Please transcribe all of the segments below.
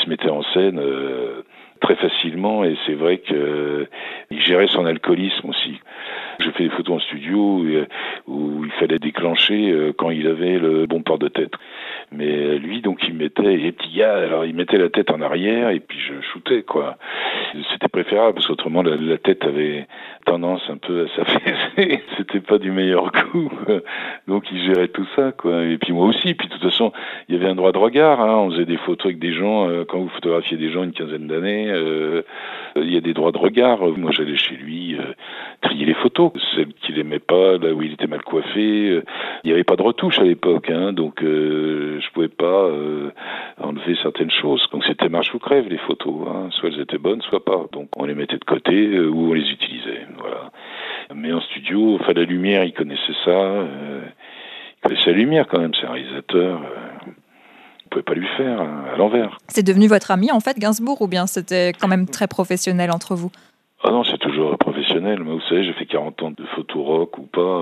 se mettait en scène très facilement, et c'est vrai que il gérait son alcoolisme aussi. Je fais des photos en studio où il fallait déclencher quand il avait le bon port de tête. Mais lui, donc, il mettait les petits gars, alors il mettait la tête en arrière et puis je shootais, quoi. C'était préférable parce qu'autrement la tête avait tendance un peu à s'affaisser. C'était pas du meilleur goût. Donc il gérait tout ça, quoi. Et puis moi aussi. Puis de toute façon, il y avait un droit de regard. Hein. On faisait des photos avec des gens. Quand vous photographiez des gens une quinzaine d'années, il y a des droits de regard. Moi, j'allais chez lui trier les photos. Celles qu'il aimait pas, là où il était mal coiffé. Il n'y avait pas de retouche à l'époque, hein. Donc je pouvais pas enlever certaines choses. Donc c'était marche ou crève les photos. Hein. Soit elles étaient bonnes, soit pas. Donc on les mettait de côté ou on les utilisait. Voilà. Mais en studio, enfin la lumière, il connaissait ça. Il connaissait la lumière quand même. C'est un réalisateur. On pouvait pas lui faire à l'envers. C'est devenu votre ami en fait, Gainsbourg, ou bien c'était quand même très professionnel entre vous? Ah non, c'est toujours professionnel. Moi, vous savez, j'ai fait 40 ans de photo rock ou pas.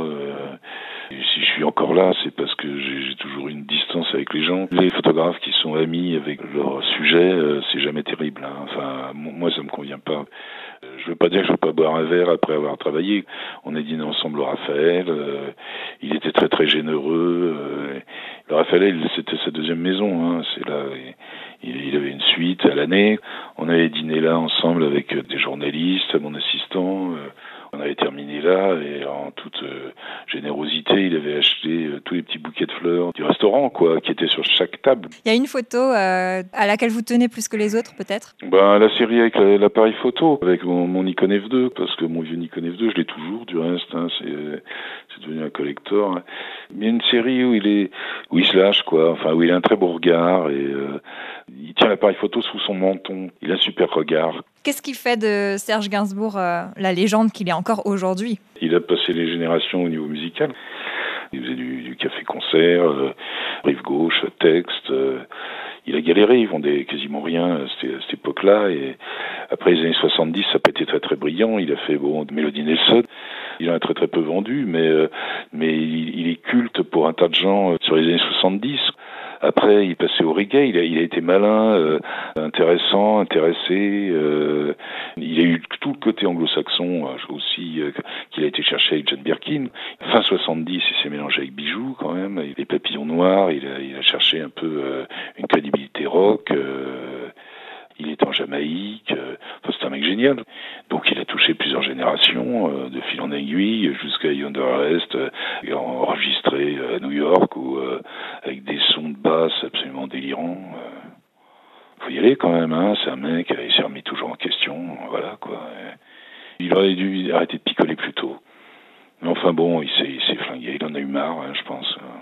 Et si je suis encore là, c'est parce que j'ai toujours une distance avec les gens. Les photographes qui sont amis avec leur sujet, c'est jamais terrible. Hein. Enfin, moi, ça me convient pas. Je veux pas dire que je veux pas boire un verre après avoir travaillé. On a dîné ensemble au Raphaël. Il était très très généreux. Le Raphaël, c'était sa deuxième maison. Hein. C'est là. Il avait une suite à l'année. On avait dîné là ensemble avec des journalistes, mon assistant. On avait terminé là et en toute générosité, il avait acheté tous les petits bouquets de fleurs du restaurant, quoi, qui étaient sur chaque table. Il y a une photo à laquelle vous tenez plus que les autres, peut-être? Ben, la série avec l'appareil photo, avec mon Nikon F2, parce que mon vieux Nikon F2, je l'ai toujours, du reste, hein, c'est devenu un collector. Hein. Il y a une série où il se lâche, quoi, enfin, où il a un très beau regard et il tient l'appareil photo sous son menton. Il a un super regard. Qu'est-ce qui fait de Serge Gainsbourg la légende qu'il est encore aujourd'hui? Il a passé les générations au niveau musical. Il faisait du café-concert, rive gauche, texte. Il a galéré, il vendait quasiment rien à cette époque-là. Et après les années 70, ça n'a pas été très très brillant. Il a fait Mélodie Nelson. Il en a très très peu vendu, mais il est culte pour un tas de gens sur les années 70. Après, il passait au reggae, il a été malin, intéressant, intéressé. Il a eu tout le côté anglo-saxon aussi qu'il a été chercher avec Jane Birkin. Fin 70, il s'est mélangé avec Bijou quand même. Les papillons noirs, il a cherché un peu une crédibilité rock. Il était en Jamaïque. Enfin, c'est un mec génial. Donc il a touché plusieurs générations, de fil en aiguille jusqu'à Yonder Rest, enregistré à New York ou avec des sons de basse absolument délirants. Faut y aller quand même, hein. C'est un mec, il s'est remis toujours en question, voilà quoi. Il aurait dû arrêter de picoler plus tôt. Mais enfin bon, il s'est flingué, il en a eu marre, hein, je pense.